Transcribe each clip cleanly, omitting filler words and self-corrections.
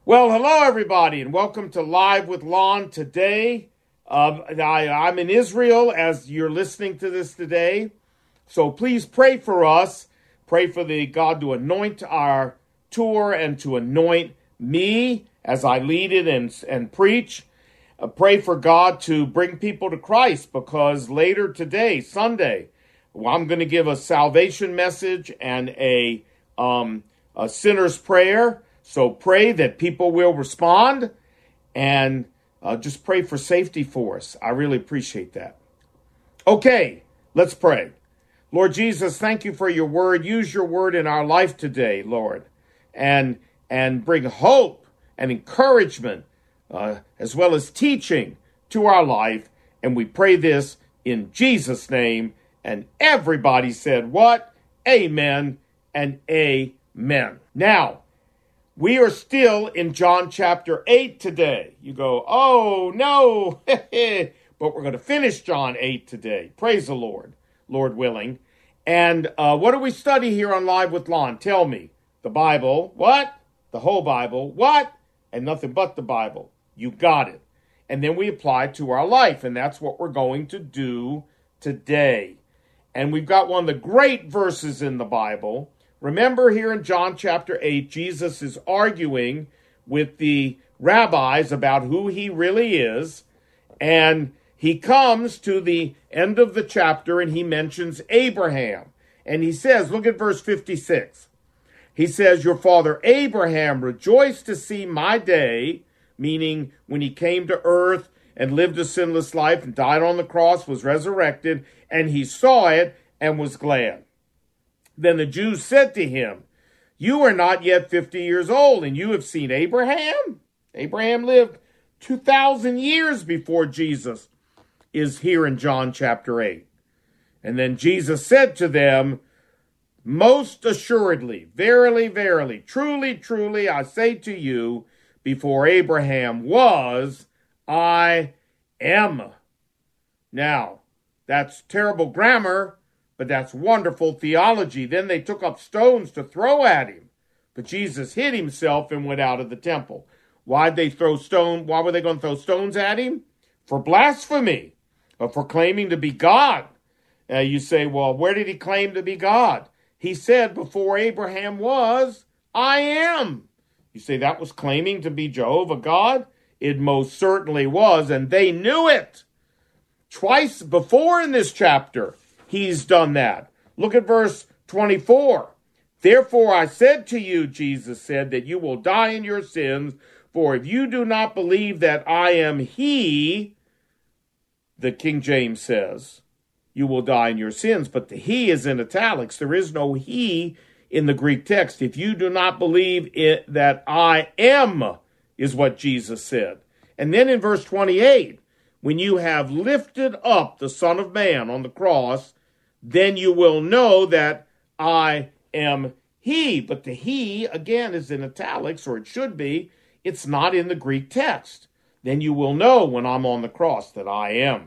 Well, hello everybody, and welcome to Live with Lon today. I'm in Israel as you're listening to this today, so please pray for us. Pray for the God to anoint our tour and to anoint me as I lead it and preach. Pray for God to bring people to Christ, because later today, Sunday, I'm going to give a salvation message and a sinner's prayer. So pray that people will respond, and just pray for safety for us. I really appreciate that. Okay, let's pray. Lord Jesus, thank you for your word. Use your word in our life today, Lord, and bring hope and encouragement as well as teaching to our life. And we pray this in Jesus' name. And everybody said what? Amen and amen. Now, we are still in John chapter 8 today. You go, oh, no, but we're going to finish John 8 today. Praise the Lord, Lord willing. And what do we study here on Live with Lon? Tell me. The Bible. What? The whole Bible. What? And nothing but the Bible. You got it. And then we apply it to our life, and that's what we're going to do today. And we've got one of the great verses in the Bible. Remember, here in John chapter 8, Jesus is arguing with the rabbis about who he really is, and he comes to the end of the chapter and he mentions Abraham. And he says, look at verse 56. He says, your father Abraham rejoiced to see my day, meaning when he came to earth and lived a sinless life and died on the cross, was resurrected, and he saw it and was glad. Then the Jews said to him, you are not yet 50 years old, and you have seen Abraham? Abraham lived 2,000 years before Jesus is here in John chapter 8. And then Jesus said to them, most assuredly, verily, verily, truly, truly, I say to you, before Abraham was, I am. Now, that's terrible grammar, but that's wonderful theology. Then they took up stones to throw at him. But Jesus hid himself and went out of the temple. Why were they going to throw stones at him? For blasphemy, or for claiming to be God. You say, well, where did he claim to be God? He said, before Abraham was, I am. You say that was claiming to be Jehovah God? It most certainly was, and they knew it. Twice before in this chapter, he's done that. Look at verse 24. Therefore I said to you, Jesus said, that you will die in your sins, for if you do not believe that I am he, the King James says, you will die in your sins. But the he is in italics. There is no he in the Greek text. If you do not believe it, that I am, is what Jesus said. And then in verse 28, when you have lifted up the Son of Man on the cross, then you will know that I am he. But the he, again, is in italics, or it should be. It's not in the Greek text. Then you will know when I'm on the cross that I am.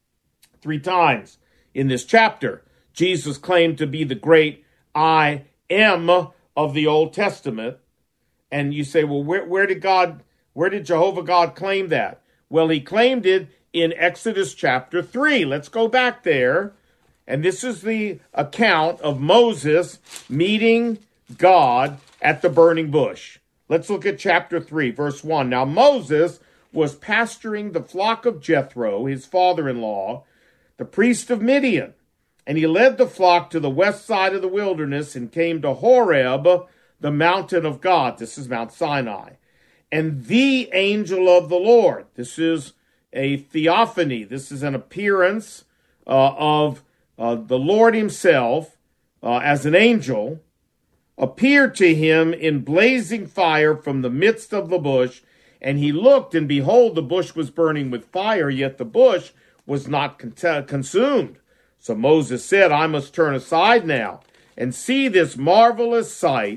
3 times in this chapter, Jesus claimed to be the great I am of the Old Testament. And you say, well, where did Jehovah God claim that? Well, he claimed it in Exodus chapter 3. Let's go back there. And this is the account of Moses meeting God at the burning bush. Let's look at chapter 3, verse 1. Now Moses was pasturing the flock of Jethro, his father-in-law, the priest of Midian. And he led the flock to the west side of the wilderness and came to Horeb, the mountain of God. This is Mount Sinai. And the angel of the Lord. This is a theophany. This is an appearance of the Lord himself as an angel, appeared to him in blazing fire from the midst of the bush. And he looked, and behold, the bush was burning with fire, yet the bush was not consumed. So Moses said, I must turn aside now and see this marvelous sight,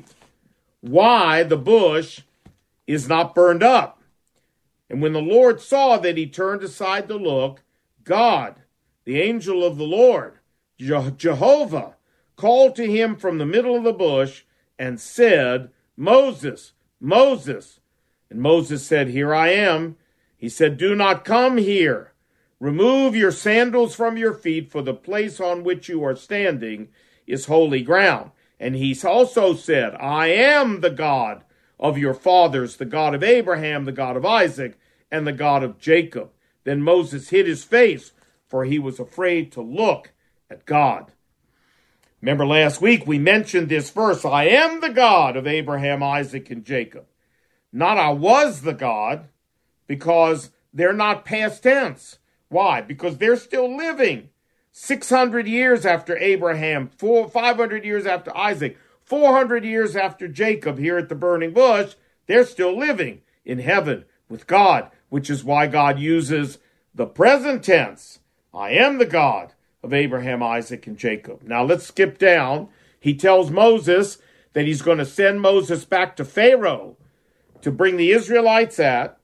why the bush is not burned up. And when the Lord saw that he turned aside to look, God, the angel of the Lord, Jehovah, called to him from the middle of the bush and said, Moses, Moses. And Moses said, Here I am. He said, Do not come here. Remove your sandals from your feet, for the place on which you are standing is holy ground. And he also said, I am the God of your fathers, the God of Abraham, the God of Isaac, and the God of Jacob. Then Moses hid his face, for he was afraid to look at God. Remember last week we mentioned this verse, I am the God of Abraham, Isaac, and Jacob. Not I was the God, because they're not past tense. Why? Because they're still living. 600 years after Abraham, 500 years after Isaac, 400 years after Jacob here at the burning bush, they're still living in heaven with God, which is why God uses the present tense. I am the God of Abraham, Isaac, and Jacob. Now let's skip down. He tells Moses that he's going to send Moses back to Pharaoh to bring the Israelites out.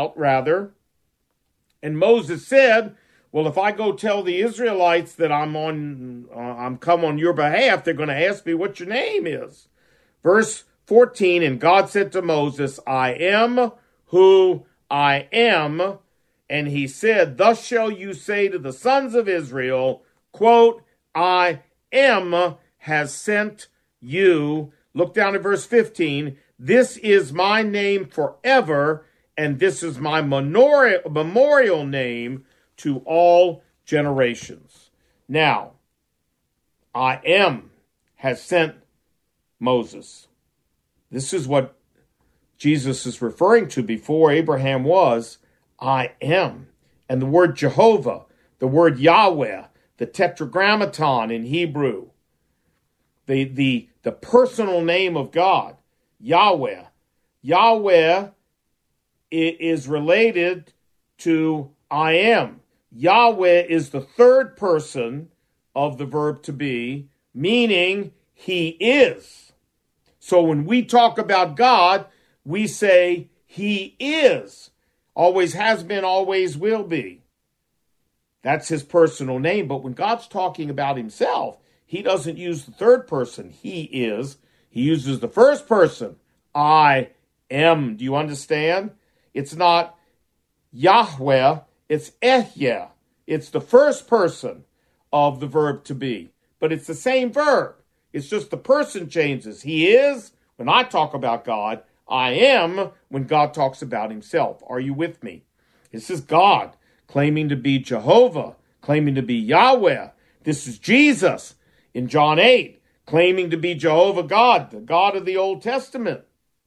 And Moses said, well, if I go tell the Israelites that I'm come on your behalf, they're going to ask me what your name is. Verse 14, and God said to Moses, I am who I am. And he said, thus shall you say to the sons of Israel, quote, I am has sent you. Look down at verse 15. This is my name forever, and this is my memorial name to all generations. Now, I am has sent Moses. This is what Jesus is referring to before Abraham was. I am. And the word Jehovah, the word Yahweh, the tetragrammaton in Hebrew, the personal name of God, Yahweh. Yahweh is related to I am. Yahweh is the third person of the verb to be, meaning he is. So when we talk about God, we say he is. Always has been, always will be. That's his personal name. But when God's talking about himself, he doesn't use the third person. He is. He uses the first person. I am. Do you understand? It's not Yahweh. It's Ehyeh. It's the first person of the verb to be. But it's the same verb. It's just the person changes. He is, when I talk about God. I am, when God talks about himself. Are you with me? This is God claiming to be Jehovah, claiming to be Yahweh. This is Jesus in John 8, claiming to be Jehovah God, the God of the Old Testament.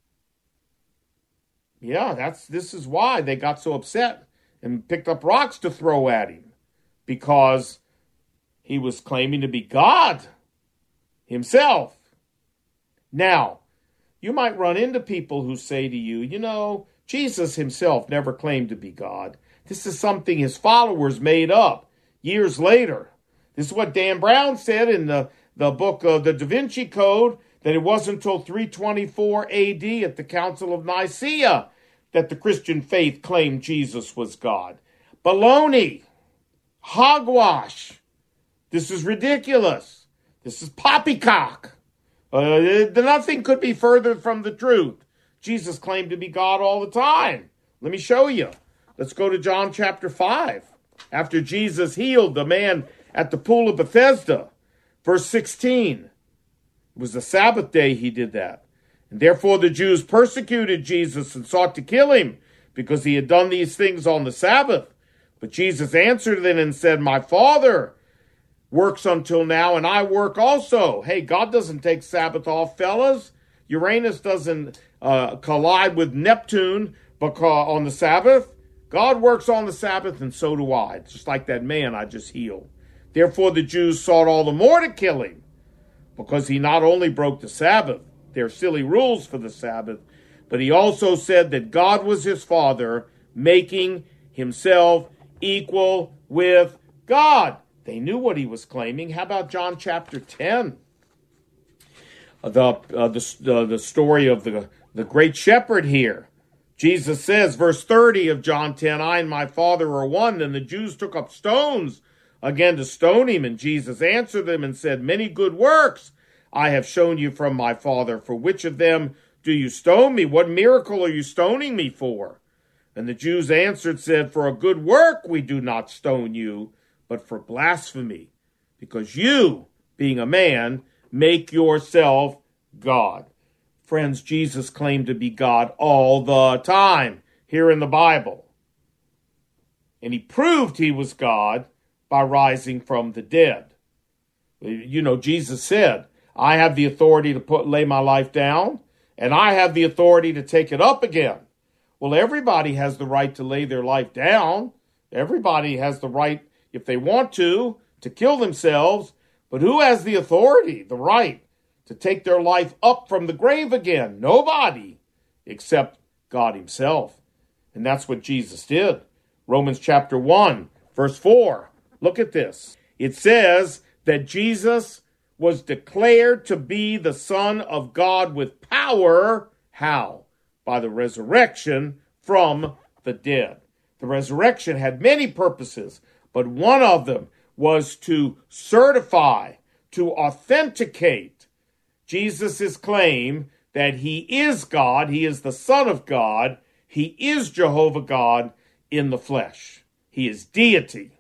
Yeah, this is why they got so upset and picked up rocks to throw at him, because he was claiming to be God himself. Now, you might run into people who say to you, you know, Jesus himself never claimed to be God. This is something his followers made up years later. This is what Dan Brown said in the book of the Da Vinci Code, that it wasn't until 324 AD at the Council of Nicaea that the Christian faith claimed Jesus was God. Baloney. Hogwash. This is ridiculous. This is poppycock. Nothing could be further from the truth. Jesus claimed to be God all the time. Let me show you. Let's go to John chapter 5. After Jesus healed the man at the pool of Bethesda, verse 16. It was the Sabbath day he did that. And therefore the Jews persecuted Jesus and sought to kill him, because he had done these things on the Sabbath. But Jesus answered them and said, my Father works until now, and I work also. Hey, God doesn't take Sabbath off, fellas. Uranus doesn't collide with Neptune on the Sabbath. God works on the Sabbath, and so do I, just like that man I just healed. Therefore the Jews sought all the more to kill him, because he not only broke the Sabbath, their silly rules for the Sabbath, but he also said that God was his Father, making himself equal with God. They knew what he was claiming. How about John chapter 10? The story of the great shepherd here. Jesus says, verse 30 of John 10, I and my Father are one. And the Jews took up stones again to stone him. And Jesus answered them and said, many good works I have shown you from my Father. For which of them do you stone me? What miracle are you stoning me for? And the Jews answered, said, For a good work we do not stone you, but for blasphemy, because you, being a man, make yourself God. Friends, Jesus claimed to be God all the time here in the Bible. And he proved he was God by rising from the dead. You know, Jesus said, I have the authority to lay my life down, and I have the authority to take it up again. Well, everybody has the right to lay their life down. Everybody has the right, if they want to kill themselves. But who has the authority, the right, to take their life up from the grave again? Nobody, except God himself. And that's what Jesus did. Romans chapter 1, verse 4. Look at this. It says that Jesus was declared to be the Son of God with power. How? By the resurrection from the dead. The resurrection had many purposes, but one of them was to certify, to authenticate Jesus' claim that he is God, he is the Son of God, he is Jehovah God in the flesh. He is deity.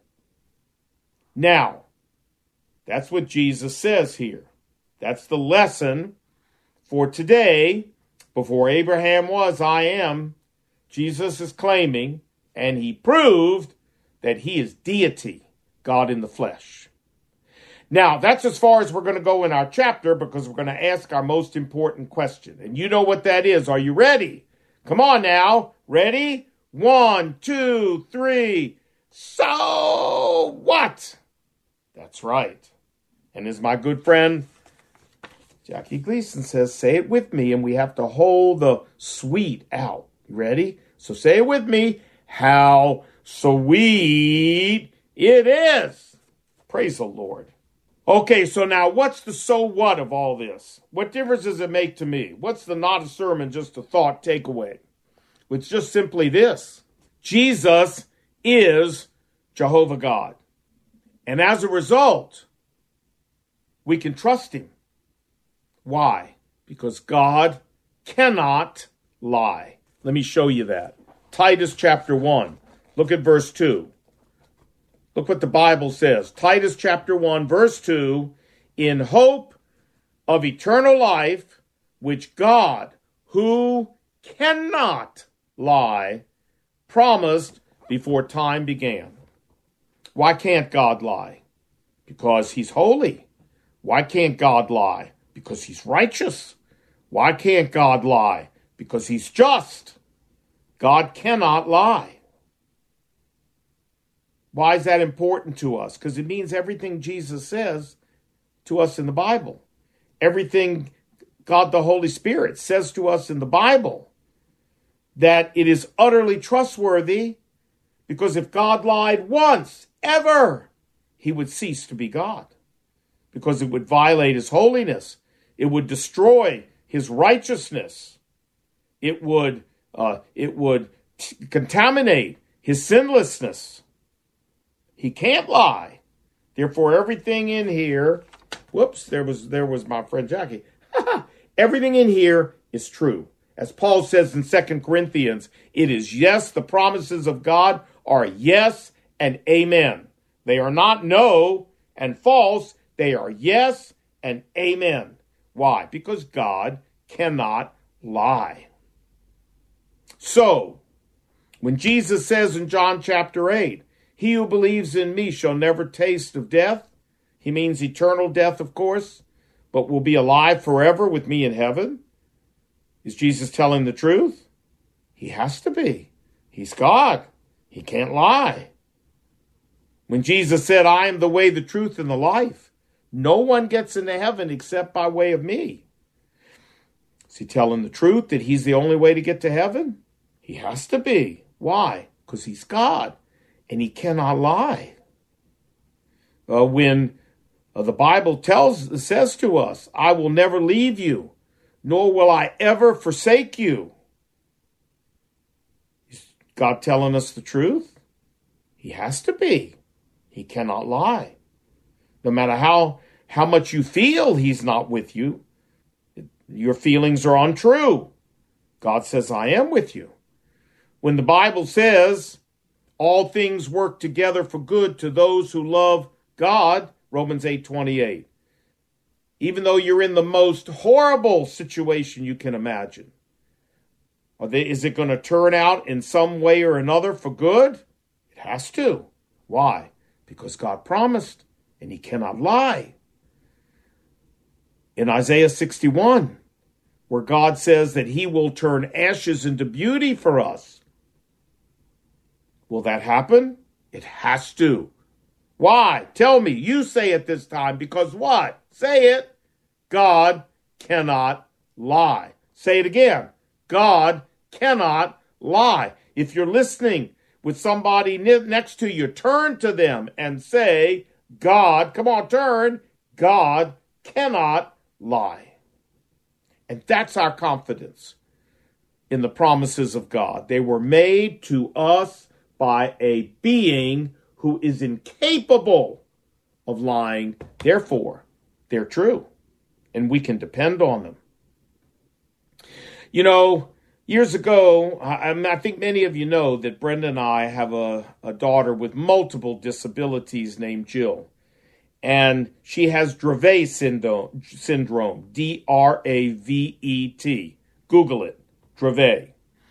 Now, that's what Jesus says here. That's the lesson for today. Before Abraham was, I am. Jesus is claiming, and he proved that he is deity, God in the flesh. Now, that's as far as we're going to go in our chapter, because we're going to ask our most important question. And you know what that is. Are you ready? Come on now. Ready? 1, 2, 3. So what? That's right. And as my good friend Jackie Gleason says, say it with me, and we have to hold the sweet out. You ready? So say it with me. How sweet it is. Praise the Lord. Okay, so now what's the so what of all this? What difference does it make to me? What's the not a sermon, just a thought takeaway? It's just simply this. Jesus is Jehovah God. And as a result, we can trust him. Why? Because God cannot lie. Let me show you that. Titus chapter 1. Look at verse 2. Look what the Bible says. Titus chapter 1, verse 2. In hope of eternal life, which God, who cannot lie, promised before time began. Why can't God lie? Because he's holy. Why can't God lie? Because he's righteous. Why can't God lie? Because he's just. God cannot lie. Why is that important to us? Because it means everything Jesus says to us in the Bible. Everything God the Holy Spirit says to us in the Bible. That it is utterly trustworthy. Because if God lied once, ever, he would cease to be God. Because it would violate his holiness. It would destroy his righteousness. It would contaminate his sinlessness. He can't lie. Therefore, everything in here, there was my friend Jackie. Everything in here is true. As Paul says in 2 Corinthians, it is yes, the promises of God are yes and amen. They are not no and false. They are yes and amen. Why? Because God cannot lie. So, when Jesus says in John chapter 8, he who believes in me shall never taste of death, he means eternal death, of course, but will be alive forever with me in heaven. Is Jesus telling the truth? He has to be. He's God. He can't lie. When Jesus said, I am the way, the truth, and the life, no one gets into heaven except by way of me. Is he telling the truth that he's the only way to get to heaven? He has to be. Why? Because he's God, and he cannot lie. When the Bible says to us, I will never leave you, nor will I ever forsake you. Is God telling us the truth? He has to be. He cannot lie. No matter how much you feel he's not with you, your feelings are untrue. God says, I am with you. When the Bible says all things work together for good to those who love God, Romans 8:28. Even though you're in the most horrible situation you can imagine, is it going to turn out in some way or another for good? It has to. Why? Because God promised, and he cannot lie. In Isaiah 61, where God says that he will turn ashes into beauty for us. Will that happen? It has to. Why? Tell me. You say it this time. Because what? Say it. God cannot lie. Say it again. God cannot lie. If you're listening with somebody next to you, turn to them and say, God, come on, turn. God cannot lie. And that's our confidence in the promises of God. They were made to us by a being who is incapable of lying. Therefore, they're true, and we can depend on them. You know, years ago, I think many of you know that Brenda and I have a daughter with multiple disabilities named Jill. And she has Dravet syndrome, D-R-A-V-E-T. Google it, Dravet.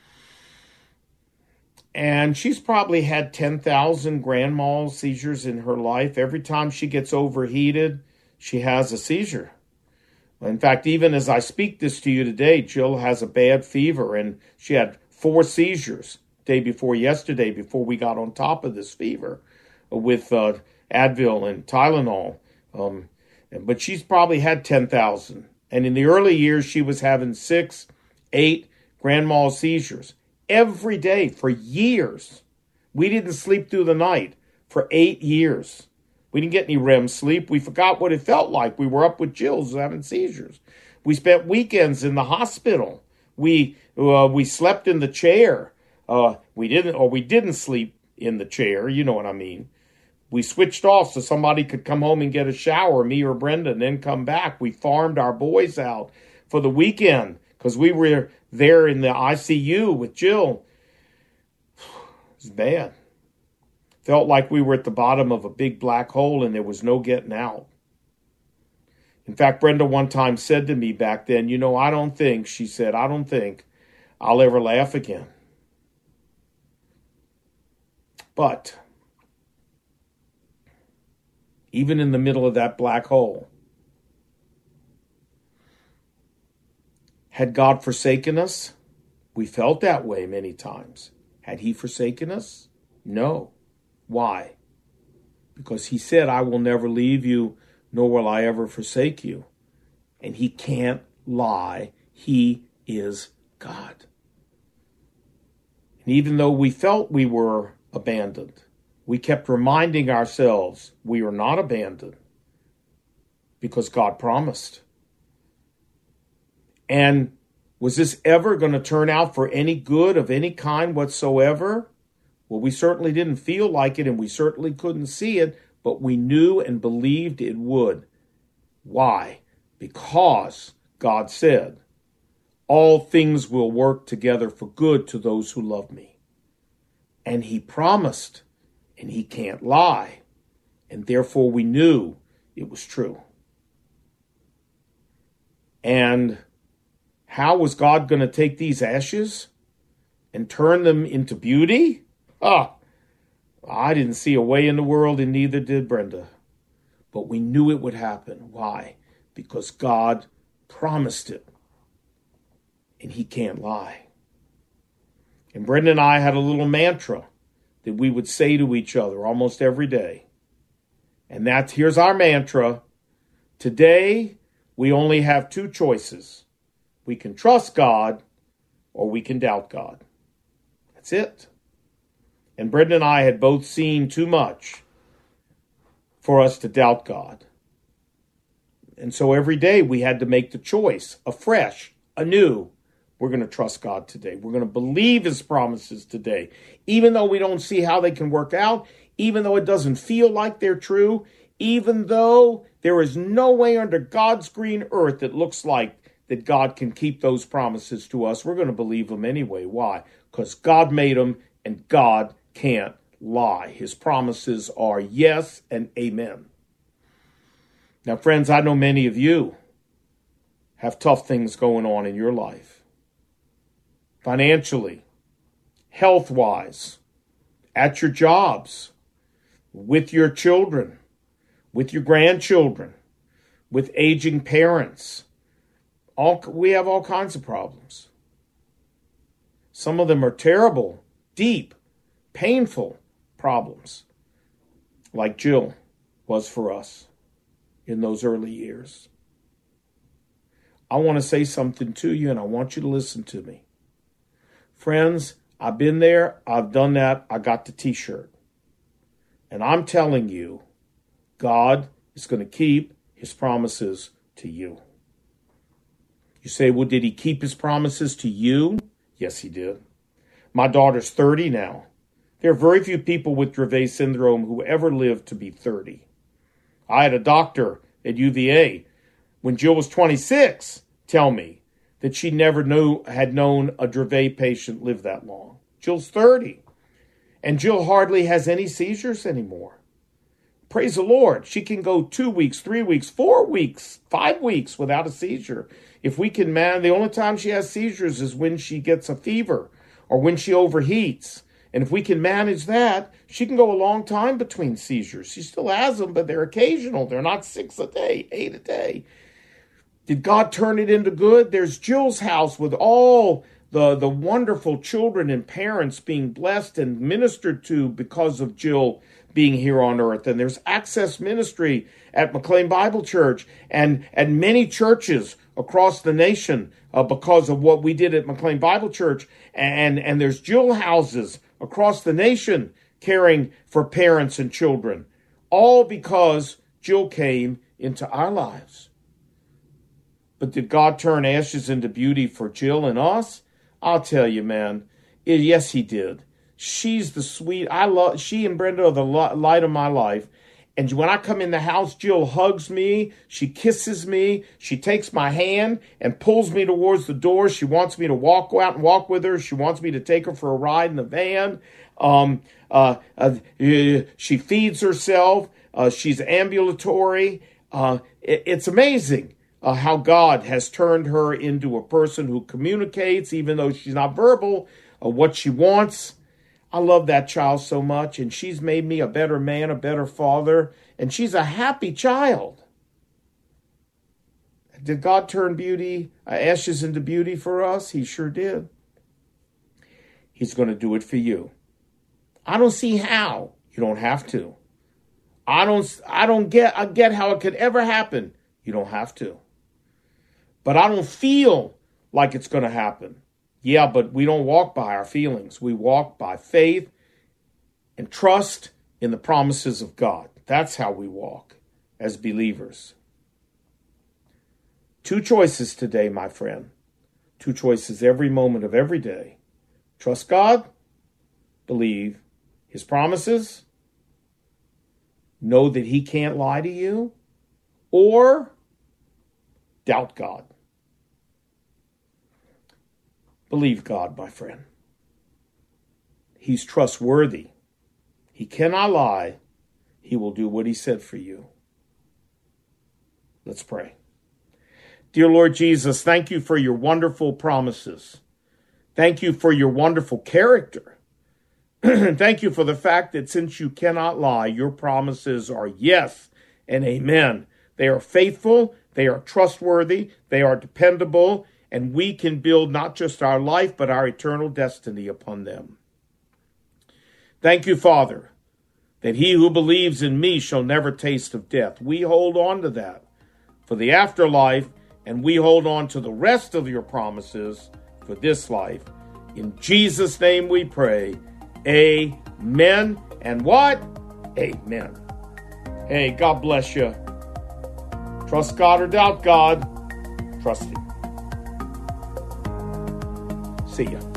And she's probably had 10,000 grand mal seizures in her life. Every time she gets overheated, she has a seizure. In fact, even as I speak this to you today, Jill has a bad fever, and she had 4 seizures day before yesterday before we got on top of this fever with Advil and Tylenol. But she's probably had 10,000. And in the early years, she was having 6, 8 grand mal seizures every day for years. We didn't sleep through the night for 8 years. We didn't get any REM sleep. We forgot what it felt like. We were up with Jill's having seizures. We spent weekends in the hospital. We slept in the chair. We didn't sleep in the chair. You know what I mean. We switched off so somebody could come home and get a shower, me or Brenda, and then come back. We farmed our boys out for the weekend because we were there in the ICU with Jill. It was bad. Felt like we were at the bottom of a big black hole and there was no getting out. In fact, Brenda one time said to me back then, you know, I don't think I'll ever laugh again. But even in the middle of that black hole, had God forsaken us? We felt that way many times. Had he forsaken us? No. Why? Because he said, I will never leave you, nor will I ever forsake you. And he can't lie. He is God. And even though we felt we were abandoned, we kept reminding ourselves we are not abandoned because God promised. And was this ever going to turn out for any good of any kind whatsoever? Well, we certainly didn't feel like it, and we certainly couldn't see it, but we knew and believed it would. Why? Because God said, all things will work together for good to those who love me. And he promised, and he can't lie. And therefore we knew it was true. And how was God going to take these ashes and turn them into beauty? I didn't see a way in the world, and neither did Brenda. But we knew it would happen. Why? Because God promised it. And he can't lie. And Brenda and I had a little mantra that we would say to each other almost every day. And here's our mantra. Today, we only have 2 choices. We can trust God or we can doubt God. That's it. And Brenda and I had both seen too much for us to doubt God. And so every day we had to make the choice afresh, anew. We're going to trust God today. We're going to believe his promises today. Even though we don't see how they can work out, even though it doesn't feel like they're true, even though there is no way under God's green earth that looks like that God can keep those promises to us, we're going to believe them anyway. Why? Because God made them and God can't lie. His promises are yes and amen. Now, friends, I know many of you have tough things going on in your life. Financially, health-wise, at your jobs, with your children, with your grandchildren, with aging parents. We have all kinds of problems. Some of them are terrible, deep, painful problems, like Jill was for us in those early years. I want to say something to you, and I want you to listen to me. Friends, I've been there. I've done that. I got the t-shirt. And I'm telling you, God is going to keep his promises to you. You say, well, did he keep his promises to you? Yes, he did. My daughter's 30 now. There are very few people with Dravet syndrome who ever lived to be 30. I had a doctor at UVA when Jill was 26 tell me that she never had known a Dravet patient live that long. Jill's 30. And Jill hardly has any seizures anymore. Praise the Lord. She can go 2 weeks, 3 weeks, 4 weeks, 5 weeks without a seizure. If we can manage, the only time she has seizures is when she gets a fever or when she overheats. And if we can manage that, she can go a long time between seizures. She still has them, but they're occasional. They're not 6 a day, 8 a day. Did God turn it into good? There's Jill's house with all the wonderful children and parents being blessed and ministered to because of Jill being here on earth. And there's Access Ministry at McLean Bible Church and at many churches across the nation because of what we did at McLean Bible Church. And there's Jill houses across the nation caring for parents and children, all because Jill came into our lives. But did God turn ashes into beauty for Jill and us? I'll tell you, man. Yes, he did. She's the sweet. She and Brenda are the light of my life. And when I come in the house, Jill hugs me. She kisses me. She takes my hand and pulls me towards the door. She wants me to go out and walk with her. She wants me to take her for a ride in the van. She feeds herself. She's ambulatory. It's amazing how God has turned her into a person who communicates, even though she's not verbal, what she wants. I love that child so much, and she's made me a better man, a better father, and she's a happy child. Did God turn ashes into beauty for us? He sure did. He's going to do it for you. I don't see how. You don't have to. I get how it could ever happen. You don't have to. But I don't feel like it's going to happen. Yeah, but we don't walk by our feelings. We walk by faith and trust in the promises of God. That's how we walk as believers. 2 choices today, my friend. 2 choices every moment of every day. Trust God. Believe his promises. Know that he can't lie to you. Or doubt God. Believe God, my friend. He's trustworthy. He cannot lie. He will do what he said for you. Let's pray. Dear Lord Jesus, thank you for your wonderful promises. Thank you for your wonderful character. Thank you for the fact that since you cannot lie, your promises are yes and amen. They are faithful, they are trustworthy, they are dependable, and we can build not just our life, but our eternal destiny upon them. Thank you, Father, that he who believes in me shall never taste of death. We hold on to that for the afterlife, and we hold on to the rest of your promises for this life. In Jesus' name we pray. Amen. And what? Amen. Hey, God bless you. Trust God or doubt God. Trust him. See ya.